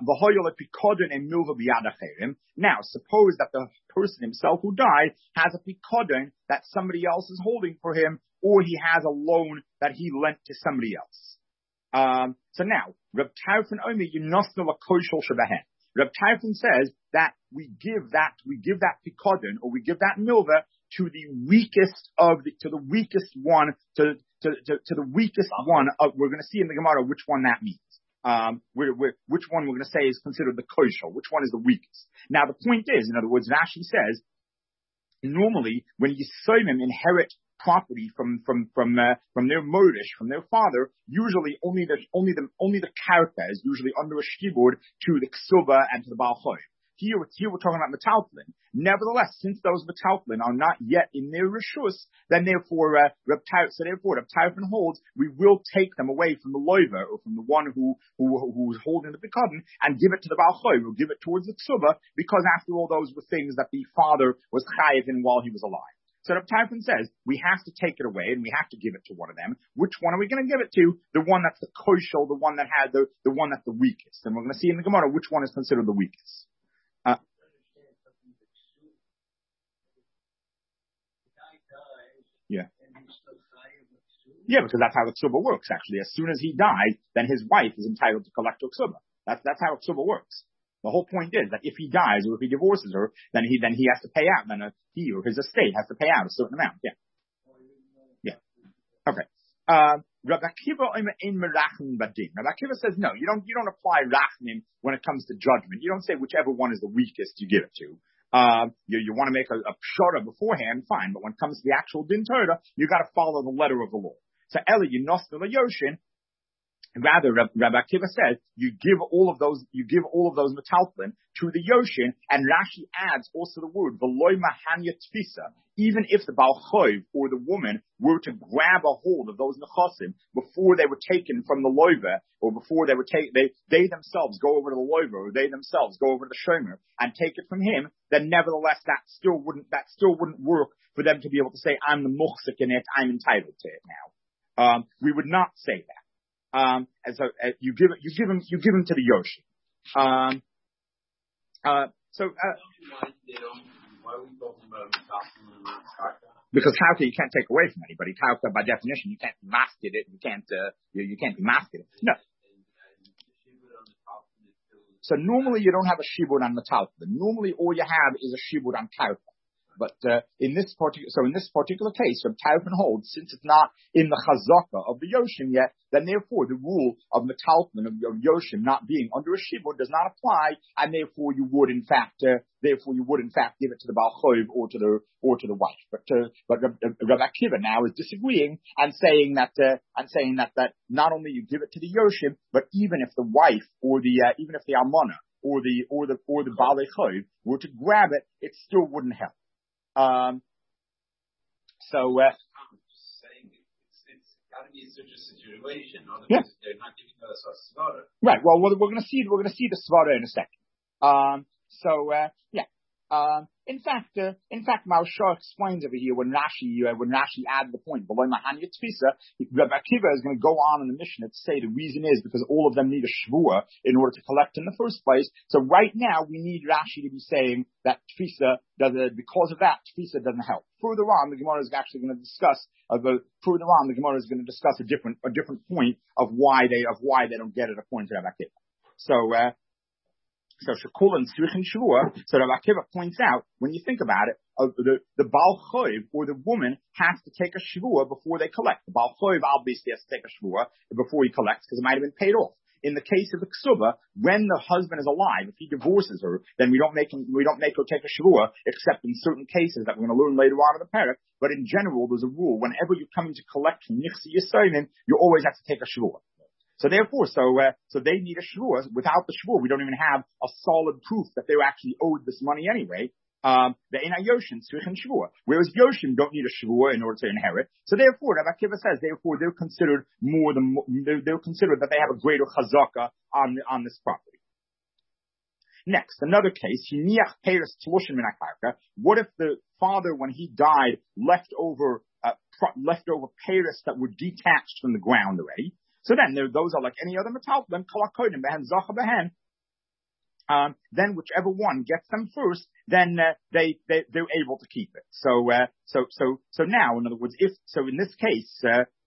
suppose that the person himself who died has a pikodon that somebody else is holding for him, or he has a loan that he lent to somebody else. So now, Reb Tarfon Omer Yinosnu Lakoshel Shabahen. Reb Tarfon says that we give that pikodon, or we give that milva to the weakest one. We're going to see in the Gemara which one that means. Which one we're going to say is considered the koshel, which one is the weakest. Now the point is, in other words, Rashi says, normally when Yisomim inherit property from their modish, from their father, usually only the character is usually under a shibud to the ksuba and to the Baal Choy. Here we're talking about metaltlin. Nevertheless, since those metaltlin are not yet in their rishus, then therefore Reb Tarfon holds we will take them away from the loiver, or from the one who's holding the pikadon, and give it to the Baal Choy. We'll give it towards the ksuba, because after all, those were things that the father was chayiv in while he was alive. So Reb Tarfon says we have to take it away and we have to give it to one of them. Which one are we going to give it to? The one that's the koshel, the one that had the one that's the weakest. And we're going to see in the Gemara which one is considered the weakest. Yeah, because that's how the ksuba works, actually. As soon as he dies, then his wife is entitled to collect her ksuba. That's how a ksuba works. The whole point is that if he dies or if he divorces her, then he has to pay out. Then he or his estate has to pay out a certain amount. Yeah. Yeah. Okay. Rabbi Akiva says no. You don't apply rachmim when it comes to judgment. You don't say whichever one is the weakest you give it to. You want to make a pshara beforehand, fine. But when it comes to the actual din Torah, you got to follow the letter of the law. So Eli Yinosnu Yoshin. Rather, Rabbi Akiva says you give all of those metaltlin to the Yoshin, and Rashi adds also the word v'loy mahanya tfisa. Even if the Baal Choiv or the woman were to grab a hold of those nechasim before they were taken from the loiver, or before they were they themselves go over to the loiver, or they themselves go over to the shomer and take it from him, then nevertheless that still wouldn't work for them to be able to say I'm the muchzik in it, I'm entitled to it now. We would not say that. And so you give him to the Yoshi. Why are we talking about because Tauta you can't take away from anybody. Tauta by definition you can't mask it. You can't mask it. No. So normally you don't have a shibud on the Tauta. Normally all you have is a shibud on Tauta. But in this particular case, Reb Tarfon holds, since it's not in the chazaka of the Yoshim yet, then therefore the rule of metaltlin of Yoshim not being under a shibud does not apply, and therefore you would in fact give it to the Baal Choiv or to the wife. But Rabbi Akiva now is disagreeing and saying that not only you give it to the Yoshim, but even if the wife or even if the almana or the Baalei Choiv were to grab it, it still wouldn't help. to be in such a situation. Yeah. They're not giving us a svara. Right. Well, we're going to see the svara in a second. In fact, Maharsha explains over here when Rashi added the point, Rabbi Akiva is going to go on in the Mishnah to say the reason is because all of them need a shvua in order to collect in the first place. So right now we need Rashi to be saying that Tfisa because of that Tfisa doesn't help. Further on, the Gemara is actually going to discuss a different point of why they don't get it according to Rabbi Akiva. So Shekul and Tzrichin Shavua, so Rabbi Akiva points out, when you think about it, the Baal Choiv, or the woman, has to take a Shavua before they collect. The Baal Choiv obviously has to take a Shavua before he collects, because it might have been paid off. In the case of the Ksuba, when the husband is alive, if he divorces her, then we don't make her take a Shavua, except in certain cases that we're going to learn later on in the parak. But in general, there's a rule. Whenever you're coming to collect Nichsi Yisayim, you always have to take a Shavua. So therefore, so they need a shvua. Without the shvua, we don't even have a solid proof that they were actually owed this money anyway. The Ina Yoshin, Tzrichin Shvua. Whereas Yoshim don't need a shvua in order to inherit. So therefore, Rabbi Akiva says, they're considered that they have a greater chazaka on this property. Next, another case, Hiniach Peres Tlushin Min HaKarka. What if the father, when he died, left over Peres that were detached from the ground already? So then those are like any other metal. Then then whichever one gets them first, then they're able to keep it. So now, in other words, in this case,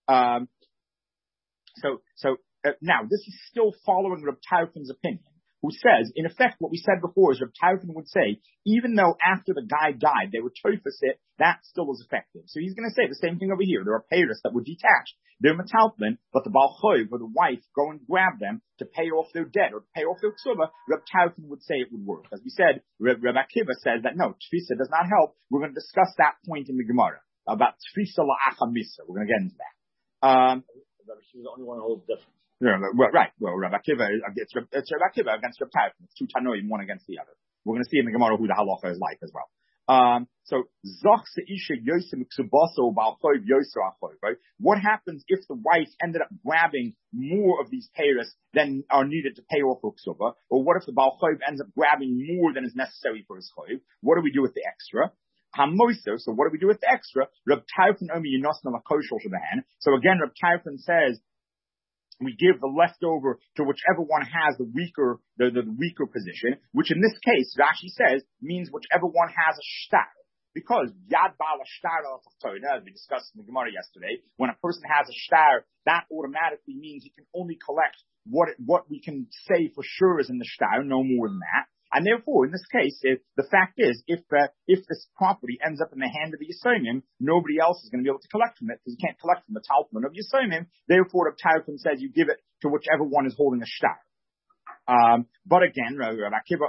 now this is still following Reb Taufin's opinion, who says, in effect, what we said before is Reb Taufin would say, even though after the guy died, they would tofus it, that still is effective. So he's going to say the same thing over here. There are payers that were detached. They're metalpin, but the Baal Choiv or the wife go and grab them to pay off their debt or to pay off their ksuba. Reb Taufin would say it would work. As we said, Reb Akiva says that no, tfisa does not help. We're going to discuss that point in the Gemara about tfisa la'achamisa. We're going to get into that. She was the only one who holds different. Yeah, well, right. Well, Rabbi Akiva it's Rabbi Akiva against Reb Taufin. It's two Tanoim, one against the other. We're going to see in the Gemara who the halacha is like as well. Zoch seisha yosem ksubaso bal choiv yoser achoiv, right? What happens if the wife ended up grabbing more of these payers than are needed to pay off her ksuba? Or what if the bal choiv ends up grabbing more than is necessary for his choiv? What do we do with the extra? Hamoiser, so what do we do with the extra? Reb Taufin omi yinosna lakoshol shebehan. So again, Reb Taufin says, we give the leftover to whichever one has the weaker position, which in this case, Rashi says, means whichever one has a shtar. Because yad bal shtar al tachtoina, as we discussed in the Gemara yesterday, when a person has a shtar, that automatically means he can only collect what we can say for sure is in the shtar, no more than that. And therefore, in this case, the fact is, if this property ends up in the hand of the Yisomim, nobody else is going to be able to collect from it, because you can't collect from the Talpin of Yisomim. Therefore, the Talpin says you give it to whichever one is holding a shtar. But again, Rabbi Akiva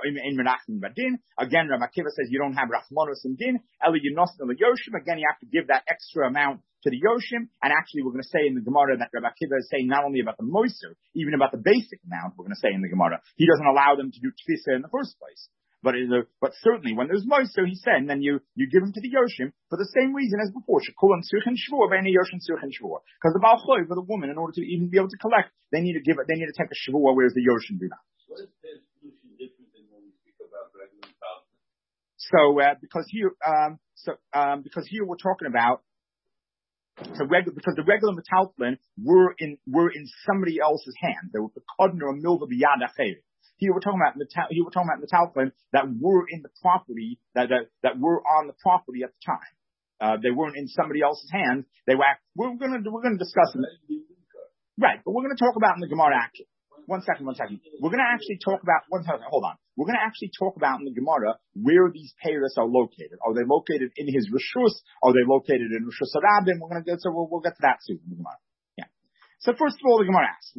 says you don't have Rachmanos and Din, Eli Yinosna Yoshim. Again, you have to give that extra amount to the Yoshim. And actually, we're going to say in the Gemara that Rabbi Akiva is saying not only about the Moiser, even about the basic amount, we're going to say in the Gemara. He doesn't allow them to do Tfisa in the first place. But certainly when there's Moiser, he said, and then you give him to the Yoshim for the same reason as before. Shekulam Tzrichin Shvur, V'ene Yoshim Tzrichin Shvur. Because the Baal Choiv, for the woman, in order to even be able to collect, they need to take a Shvur, whereas the Yoshim do not. What is their solution different than when we speak about regular Talmud? Because here we're talking about, because the regular metalplin were in somebody else's hands. They were pekadon or milva b'yad acher. Here we're talking about metalplin that were in the property that were on the property at the time. They weren't in somebody else's hands. We're going to discuss it. Right, but we're going to talk about in the Gemara actually. One second. We're going to actually talk about, hold on. We're going to actually talk about in the Gemara where these payers are located. Are they located in his Rishus? Are they located in Rishus Harabim? We'll get to that soon in the Gemara. Yeah. So first of all, the Gemara asks,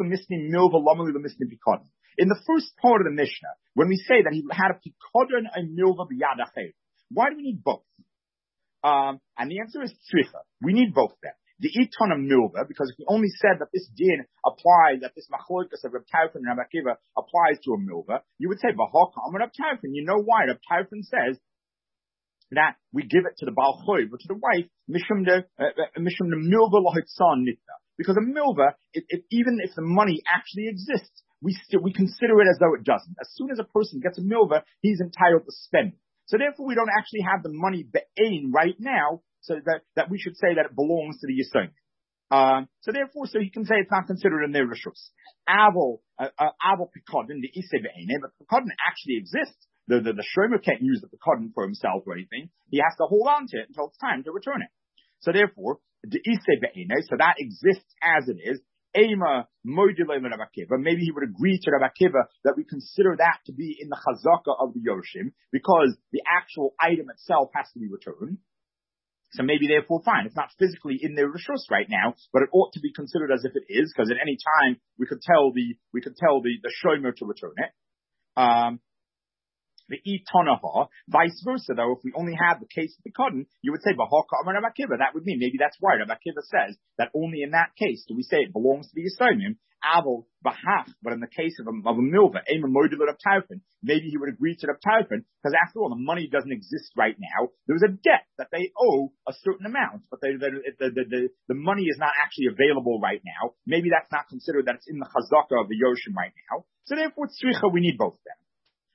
in the first part of the Mishnah, when we say that he had a pekadon and milva b'yad acher, why do we need both? And the answer is tzricha. We need both of them. The iton of milva, because if we only said that this din applies, that this machlokas of Reb Taufin and Rabbi Akiva applies to a milva, you would say, Bahaka Amar Reb Taufin. You know why? Reb Taufin says that we give it to the Baal Choiv, or to the wife, mishum the milva lohitzan nitna. Because a milva, even if the money actually exists, we consider it as though it doesn't. As soon as a person gets a milva, he's entitled to spend it. So therefore, we don't actually have the money be'ain right now, so that we should say that it belongs to the Yisrael. So therefore, so he can say it's not considered in their rishus. Aval pekodin, the isay be'ain, but pekodin actually exists. The shomer can't use the pekodin for himself or anything. He has to hold on to it until it's time to return it. So therefore, the isay be'ain, so that exists as it is. Ema moidilei Rav Akiva. Maybe he would agree to Rav Akiva that we consider that to be in the chazaka of the Yoshim because the actual item itself has to be returned. So maybe therefore fine. It's not physically in their rishus right now, but it ought to be considered as if it is, because at any time we could tell the shomer to return it. The itonaha, vice versa though, if we only have the case of the cotton, you would say bahaka amar Rav Akiva. That would mean maybe that's why Rav Akiva says that only in that case do we say it belongs to the Yisraelim. Aval bahach, but in the case of a milva, ema moidel of taufin, maybe he would agree to the taufin, because after all, the money doesn't exist right now. There's a debt that they owe a certain amount, but the money is not actually available right now. Maybe that's not considered that it's in the chazaka of the Yoshim right now. So therefore, tzricha, we need both of them.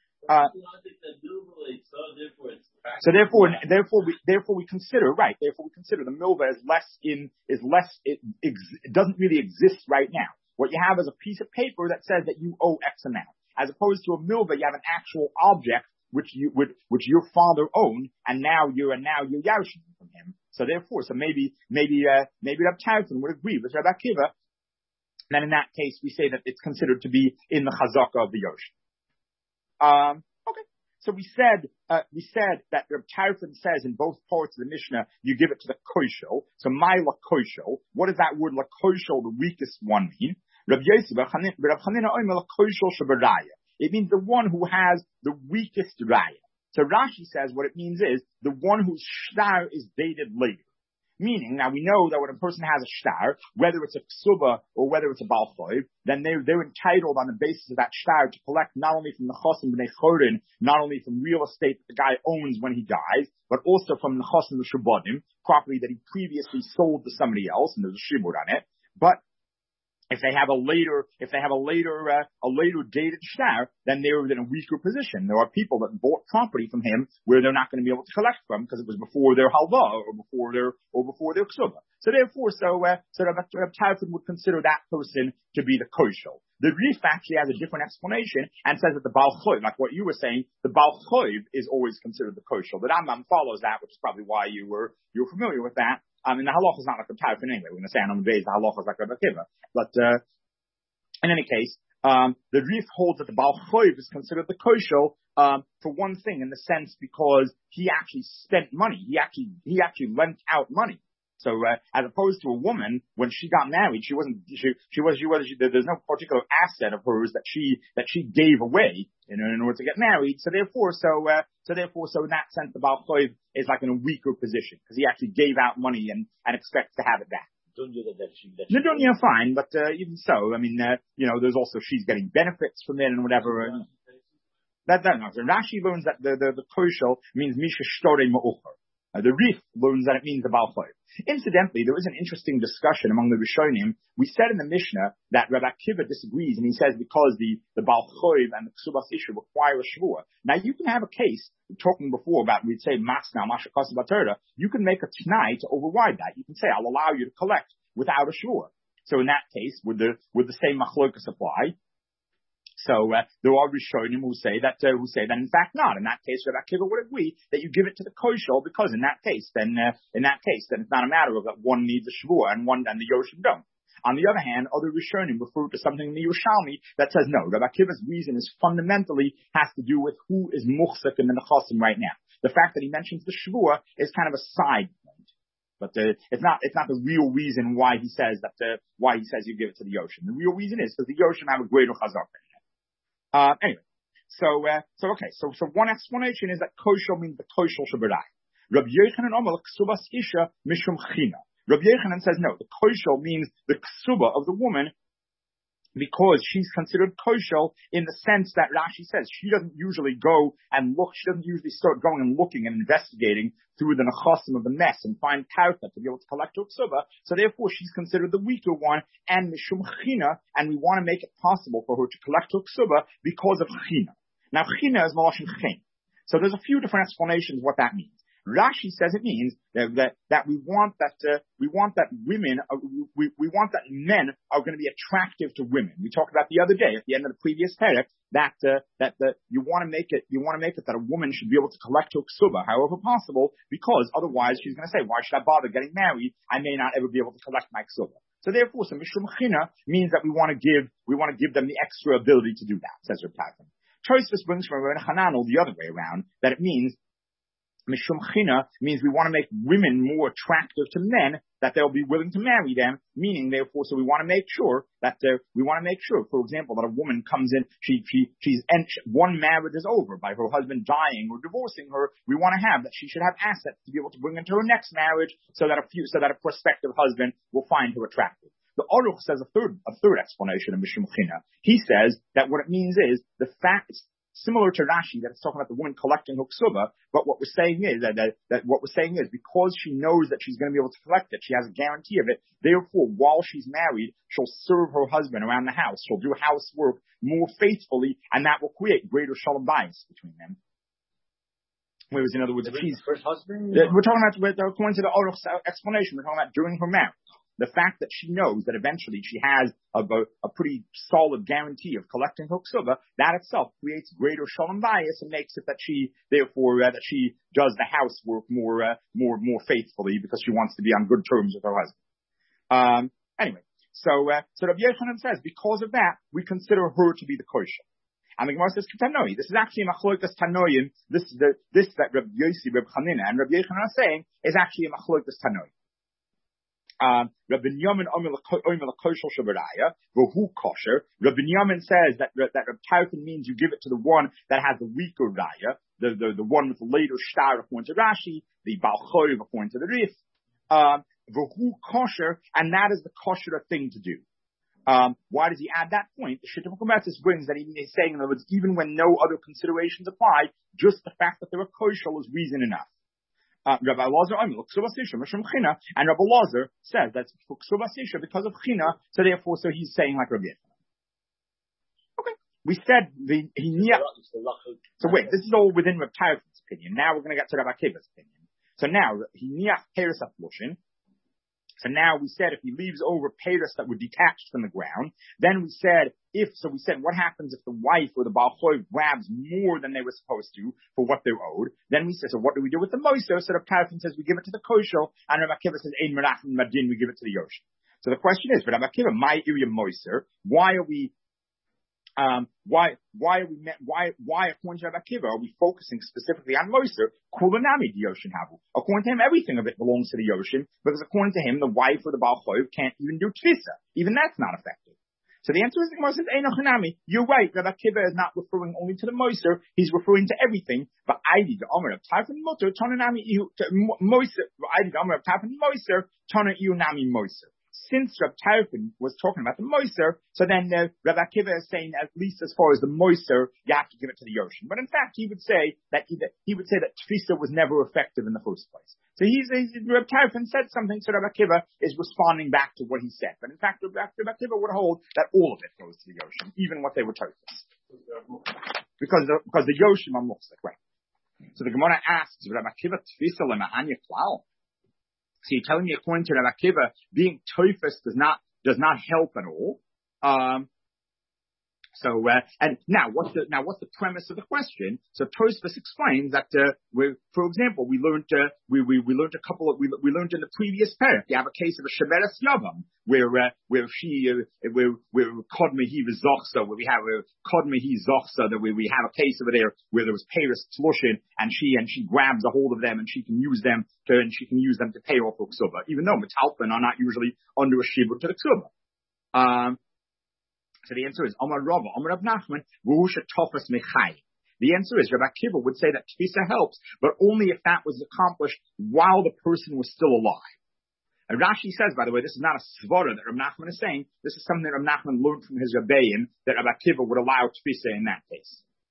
So therefore we consider the milva it doesn't really exist right now. What you have is a piece of paper that says that you owe X amount, as opposed to a milva, you have an actual object which your father owned, and now you're yaushing from him. So therefore, maybe Rav Tarfon would agree with Rav Akiva. Then in that case, we say that it's considered to be in the chazaka of the Yoshim. Okay. So we said that Reb Tarfon says in both parts of the Mishnah, you give it to the koshel. So my lakoshel. What does that word lakoshel, the weakest one, mean? Reb Chanina omer lakoshel shabaraya. It means the one who has the weakest raya. So Rashi says what it means is the one whose shtar is dated later. Meaning, now we know that when a person has a shtar, whether it's a ksuba or whether it's a Baal Choiv, then they're entitled on the basis of that shtar to collect not only from the chosim b'nei chorin, not only from real estate that the guy owns when he dies, but also from the chosim l'shubodim, property that he previously sold to somebody else, and there's a shibur on it. But if they have a later dated shtar, then they're in a weaker position. There are people that bought property from him where they're not going to be able to collect from because it was before their halva or before their ksuba. So therefore, Rav Tarfon would consider that person to be the koshel. The Rif actually has a different explanation and says that the Baal Choiv, like what you were saying, the Baal Choiv is always considered the koshel. The Rambam follows that, which is probably why you're familiar with that. And the halacha is not like a Tarfon anyway. We're going to say on the days the halacha is like Rav Akiva. But in any case, the Rif holds that the Baal Choiv is considered the koshel for one thing, in the sense because he actually spent money. He actually lent out money. So as opposed to a woman, when she got married, there's no particular asset of hers that she gave away in order to get married. So therefore, in that sense, the Baal Choiv is like in a weaker position because he actually gave out money and expects to have it back. Nedunya, fine, but even so, I mean, there's also she's getting benefits from it and whatever. And that no. So Rashi learns that the koshel means misha shtore ma'ucher. The Rif learns that it means the Baal Choiv. Incidentally, there was an interesting discussion among the Rishonim. We said in the Mishnah that Rav Akiva disagrees, and he says because the Baal Choiv and the Ksubas Isha require a Shavua. Now, you can have a case, talking before about, we'd say, Masna, Masha Kosabaterda, you can make a T'nai to override that. You can say, I'll allow you to collect without a Shavua. So in that case, would the same Machlokas apply? So there are Rishonim who say that in fact not. In that case, Rav Akiva would agree that you give it to the koshel because in that case, then it's not a matter of that one needs a shvua and the Yoshim don't. On the other hand, other Rishonim refer to something in the Yerushalmi that says no. Rav Akiva's reason is fundamentally has to do with who is muchzik in the nechasim right now. The fact that he mentions the shvua is kind of a side point. But it's not the real reason why he says you give it to the Yoshim. The real reason is because the Yoshim have a greater chazak. Anyway, so one explanation is that koshel means the koshel shabarai. Rabbi Yochanan omer ksubas isha mishum china. Rabbi Yochanan says no, the koshel means the ksuba of the woman because she's considered kosher in the sense that Rashi says she doesn't usually go and look, she doesn't usually start going and looking and investigating through the nechasim of the mess and find karta to be able to collect her ksuba. So therefore she's considered the weaker one, and mishum china, and we want to make it possible for her to collect her ksuba because of china. Now china is malashon chen. So there's a few different explanations what that means. Rashi says it means that we want that women we want that men are going to be attractive to women. We talked about the other day at the end of the previous parak that you want to make it that a woman should be able to collect her ksuba however possible, because otherwise she's going to say, why should I bother getting married? I may not ever be able to collect my ksuba. So therefore, some mishum china means that we want to give them the extra ability to do that, says Reb Tarfon. Tosfos brings from Rabbi Hananel the other way around, that it means mishum china means we want to make women more attractive to men, that they'll be willing to marry them, meaning therefore, so we want to make sure, for example, that a woman comes in, she's one marriage is over by her husband dying or divorcing her. We want to have that she should have assets to be able to bring into her next marriage, so that a prospective husband will find her attractive. The Aruch says a third explanation of mishum china. He says that what it means is the fact, similar to Rashi, that it's talking about the woman collecting her ksuba, but what we're saying is that because she knows that she's going to be able to collect it, she has a guarantee of it. Therefore, while she's married, she'll serve her husband around the house. She'll do housework more faithfully, and that will create greater shalom bayis between them. Whereas, in other words, if she's first husband, we're talking about, according to the Aruch's explanation, we're talking about during her marriage. The fact that she knows that eventually she has a pretty solid guarantee of collecting her ksuba, that itself creates greater shalom bayis and makes it that she, therefore, that she does the housework more faithfully, because she wants to be on good terms with her husband. Anyway, so Rabbi Yochanan says because of that we consider her to be the kosher. And the Gemara says Tanoi. This is actually a machlokas Tanoim. This that Rabbi Yossi, Rabbi Chanina, and Rabbi Yochanan are saying is actually a machlokas Tanoi. Rabbi Binyamin kosher shabaraya, v'hu kosher. Rabbi Binyamin says that Rabbi Tarfon means you give it to the one that has the weaker raya, the one with the later shtar according to Rashi, the Baal Chorev according to the Rif. V'hu kosher, and that is the kosher thing to do. Why does he add that point? The Shittim Kumetzis brings that he's saying, in other words, even when no other considerations apply, just the fact that they're a kosher is reason enough. Rabbi Lazar, and Rabbi Lazar says that's because of china, so therefore, so he's saying like Rabbi Yochanan. Okay, we said so wait, this is all within Rabbi Tarfon's opinion. Now we're going to get to Rabbi Akiva's opinion. So now he niach peres aflushin. So now we said if he leaves over peres that were detached from the ground, then we said what happens if the wife or the Baal Chorev grabs more than they were supposed to for what they're owed? Then we said, so what do we do with the moiser? So Rabbi Tarfon says we give it to the kosher, and Rabbi Akiva says ein merachim madin, we give it to the yoshin. So the question is, Rabbi Akiva, my area moiser, why according to Rabbi Akiva are we focusing specifically on moiser? Kulanami the yoshin havu. According to him, everything of it belongs to the yoshin, because according to him, the wife or the Baal Chorev can't even do tfisa. Even that's not effective. So the answer is, the Gemara says, Einochanami. You're right. Rabbi Akiva is not referring only to the moiser; he's referring to everything. But Aidi the Omer of Tarfon Mutter Tonanami moiser. Aidi the Omer of Tarfon moiser Tona Iunami moiser. Since Rabbi Tarfon was talking about the moiser, so then Rabbi Akiva is saying at least as far as the moiser, you have to give it to the yoshin. But in fact, he would say that tfisa was never effective in the first place. So Rabbi Tarfon said something, so Rabbi Akiva is responding back to what he said. But in fact, Rabbi Akiva would hold that all of it goes to the yoshin, even what they were tofis, because the yoshin are mufsek, right? So the Gemara asks, Rabbi Akiva tfisa lema'anya klal. So you're telling me, according to Rabbi Akiva, being tofus does not help at all. And now what's the premise of the question? So Tosfos explains that for example, we learned in the previous parak. You have a case of a shemeres yavam where kodmehi v'zochsa, where we have a kodmehi zochsa, that we have a case over there where there was peres tzlushin, and she grabs a hold of them and she can use them to pay off her ksuba, even though metalpin are not usually under a shibur to the ksuba. So the answer is Amar Rava, Amar Rav Nachman, V'husha Tofas Mechai. The answer is Rabbi Akiva would say that tfisa helps, but only if that was accomplished while the person was still alive. And Rashi says, by the way, this is not a svara that Rav Nachman is saying. This is something that Rav Nachman learned from his Rebbeim that Rabbi Akiva would allow tefisa in that case.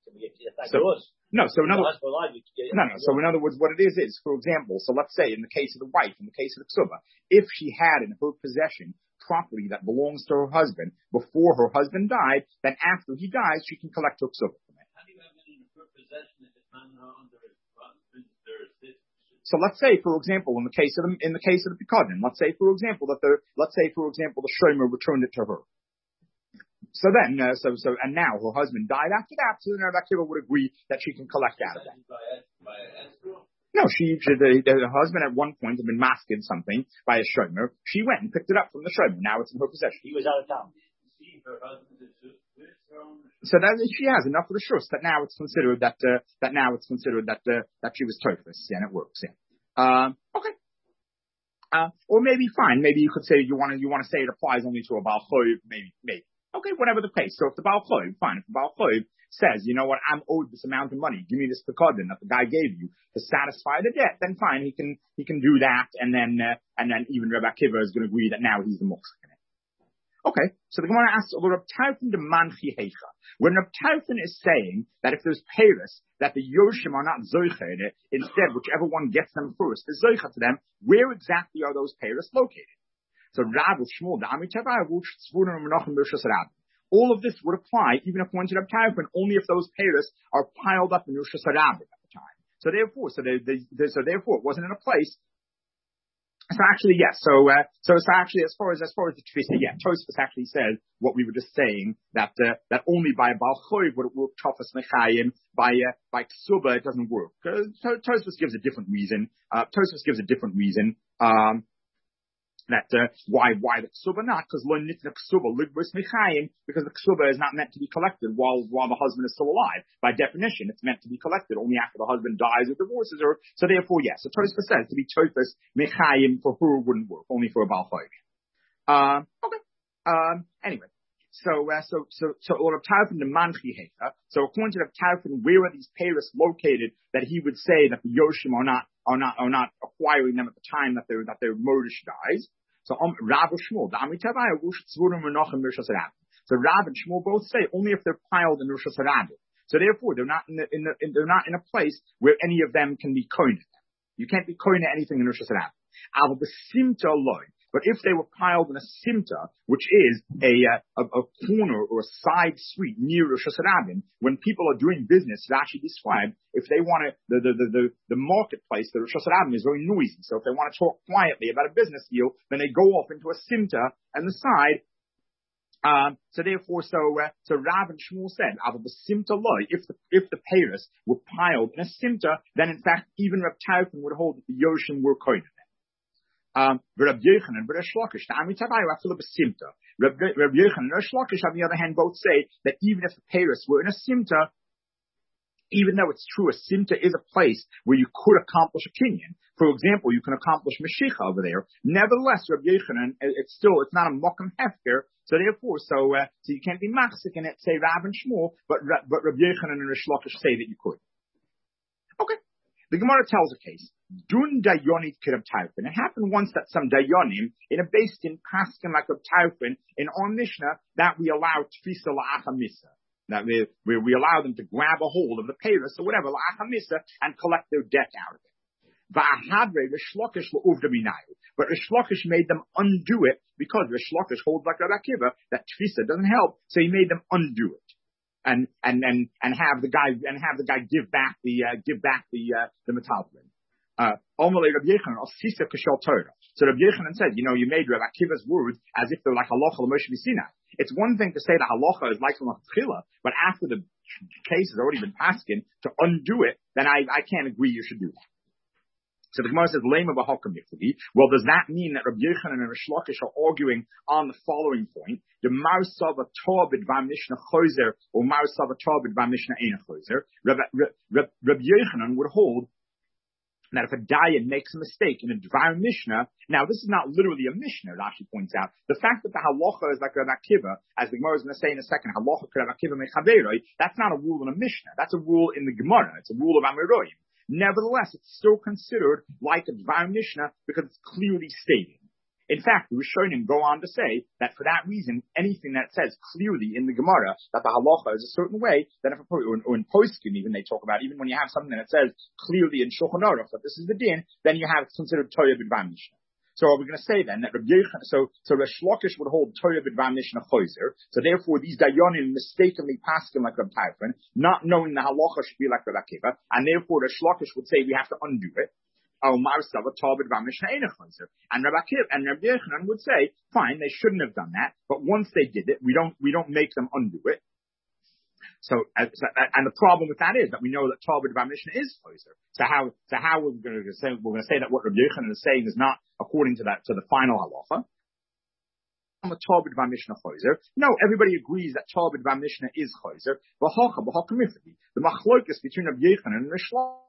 So in other words, what it is, for example, so let's say in the case of the wife, in the case of the ksuba, if she had in her possession property that belongs to her husband before her husband died, then after he dies, she can collect her ksuba from it. How do you have it in her possession if it's not under his jurisdiction? So let's say, for example, in the case of the Pikadon, let's say, for example, the shomer returned it to her. So then, and now her husband died after that, so then Rabbi Akiva would agree that she can collect out of that. No, the husband at one point had been masking something by a shomer. She went and picked it up from the shomer. Now it's in her possession. He was out of town. So that she has enough of the shus that now it's considered that she was tofus, and it works. Yeah. Okay. Or maybe fine. Maybe you could say you want to say it applies only to a Baal Choiv. Maybe. Okay, whatever the case. So if the Baal Choiv, fine. If the Baal Choiv says, you know what, I'm owed this amount of money. Give me this pekadon that the guy gave you to satisfy the debt. Then fine, he can do that, and then even Rabbi Akiva is going to agree that now he's the mochzik in it. Okay, so the Gemara asks, Reb Tarfon de manchi heicha. When Reb Tarfon is saying that if there's peiros that the Yoshim are not zoicha in it, instead whichever one gets them first is zoicha to them, where exactly are those peiros located? So Rav Shmuel Dami Tavai Wuch Tzvunah Menachem Rishus Rab. All of this would apply even if one should have Tarfon, only if those peiros are piled up in Rishus Rab at the time. So therefore, it wasn't in a place. So actually, yes. So actually, as far as the Tfisa, yeah, Tosfos actually says what we were just saying, that only by a Baal Choiv would it work Tafas Mechayim, by Ksuba it doesn't work. Tosfos gives a different reason. That why the ksuba not, because lo nitna ksuba ligbus mechayim, because the ksuba is not meant to be collected while the husband is still alive. By definition, it's meant to be collected only after the husband dies or divorces her. So therefore, yes. So Tosfos says to be tofus mechayim for her wouldn't work, only for a Baal Choiv. Okay. Anyway. So Reb Tarfon the manchi hecha. So according to Reb Tarfon, where are these peiros located that he would say that the Yoshim are not acquiring them at the time that their murdish dies? So Rav Shmuel, Dami Tavai Wuch Tzvunah Menachem Rishus Rab. So Rav and Shmuel both say only if they're piled in Rishus Rab. So therefore, they're not in a place where any of them can be koined. You can't be koined anything in Rishus Rab. Al b'simta loy. But if they were piled in a simta, which is a corner or a side street near Rosh Hashanah, when people are doing business, Rashi described, if they want to, the marketplace, the Rosh Hashanah is very noisy. So if they want to talk quietly about a business deal, then they go off into a simta and the side. So Rav and Shmuel said, if the peiros were piled in a simta, then in fact even Reb Tarfon would hold that the Yoshim were koined. Reb Yochanan and Reb Shlokish, Reb Yochanan and Reb Shlokish, on the other hand, both say that even if the peiros were in a simta, even though it's true, a simta is a place where you could accomplish a kinyan. For example, you can accomplish Mashiach over there. Nevertheless, Reb Yochanan, it's not a mokum hefker. So therefore, so you can't be machzik in it, say Rav and Shmuel, but Reb Yochanan and Reb Shlokish say that you could. Okay. The Gemara tells a case. Dun dayonit kirab Tarfon. It happened once that some dayonim in a based in paskin like Reb Tarfon in our Mishnah that we allow tfisa la'achamisa. That we allow them to grab a hold of the peiros or whatever la'achamisa and collect their debt out of it. Va'ahadre Rish Lakish la'uvda binayu. But Rish Lakish made them undo it because Rish Lakish holds like Rabbi Akiva that tfisa doesn't help, so he made them undo it. And have the guy give back the metalton. So Rabbi Yochanan said, you made Rabbi Akiva's words as if they're like halacha l'Moshe Sinai. It's one thing to say that halacha is like l'Tchila, but after the case has already been paskin, to undo it, then I can't agree you should do that. So the Gemara says, well, does that mean that Rabbi Yochanan and Rish Lakish are arguing on the following point? The Marsava Tobit by Mishnah Choser or Marsava Tobit by Mishnah Eina Choser. Rabbi Yochanan would hold that if a dayan makes a mistake in a Dvar Mishnah, now this is not literally a Mishnah, Rashi points out. The fact that the halacha is like Rabbi Akiva, as the Gemara is going to say in a second, halacha Rabbi Akiva mechaveroi, that's not a rule in a Mishnah. That's a rule in the Gemara. It's a rule of Amiroim. Nevertheless, it's still considered like a Dvar Mishnah because it's clearly stated. In fact, the Rishonim go on to say that for that reason, anything that says clearly in the Gemara that the halacha is a certain way, then if or in Poskim even they talk about, even when you have something that says clearly in Shulchan Aruch that this is the din, then you have it's considered Toya B'Dvar Mishnah. So are we going to say then that Rabbi Yochanan, so Resh Lakish would hold Torah B'Dvar Mishnah Choizer, so therefore these Dayanim mistakenly pass him like Rabbi Tarfon, not knowing the halacha should be like Rabbi Akiva, and therefore Resh Lakish would say we have to undo it. And Rabbi Yochanan would say, fine, they shouldn't have done that, but once they did it, we don't make them undo it. So and the problem with that is that we know that Torah B'Dvar Mishnah is Choizer. So how we're going to say that what Rabbi Yochanan is saying is not according to the final halacha. No, everybody agrees that Torah B'Dvar Mishnah is Choizer. The machlokas between Rabbi Yochanan and Resh Lakish